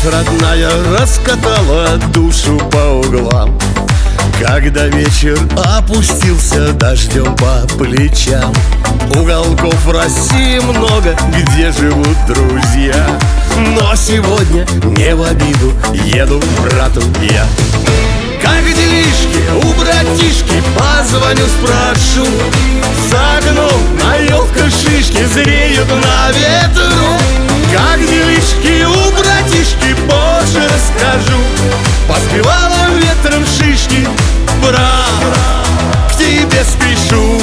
родная раскатала душу по углам, когда вечер опустился дождем по плечам. Уголков России много, где живут друзья, но сегодня не в обиду еду к брату я. Как делишки у братишки, позвоню, спрошу. За окном на елках шишки зреют на ветру. Как делишки у братишки, позже расскажу. Поспевала ветром шишки, брат, к тебе спешу.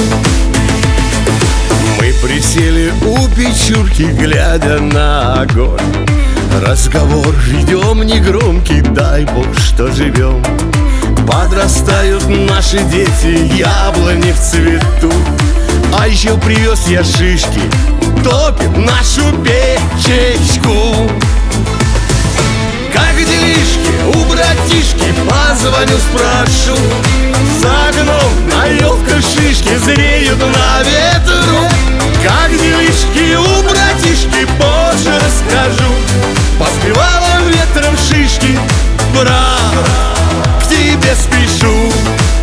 Мы присели у печурки, глядя на огонь. Разговор ведем негромкий, дай бог, что живем. Подрастают наши дети, яблони в цвету. А еще привез я шишки, топит нашу печечку. Как делишки у братишки, позвоню, спрошу. За окном на елках шишки зреют на ветру. Как делишки у братишки, позже расскажу. Поспевала ветром шишки, брат, к тебе спешу.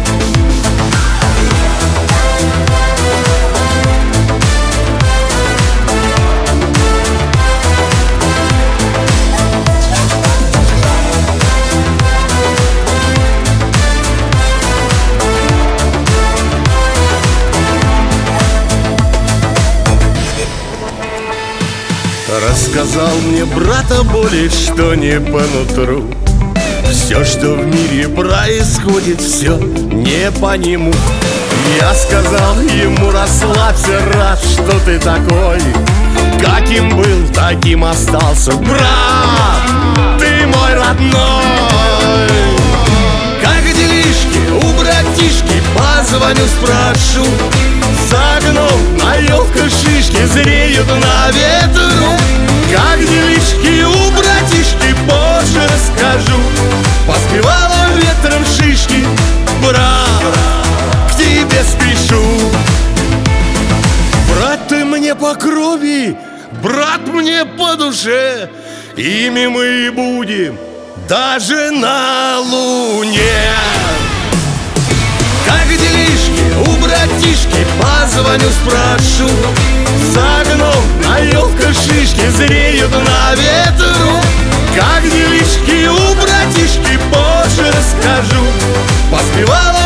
Рассказал мне брат о боли, что не по нутру. Все, что в мире происходит, все не по нему. Я сказал ему: расслабься, рад, что ты такой. Каким был, таким остался. Брат, ты мой родной. Как делишки у братишки, позвоню, спрошу. За окном на елках шишки зреют на ветру. Как делишки у братишки, позже расскажу. Поспевала ветром шишки, брат, к тебе спешу. Брат, ты мне по крови, брат, мне по душе. Ими мы и будем даже на луне. Как делишки у братишки, позвоню, спрошу. За окном на елках шишки зреют на ветру. Как делишки у братишки, позже расскажу. Поспевала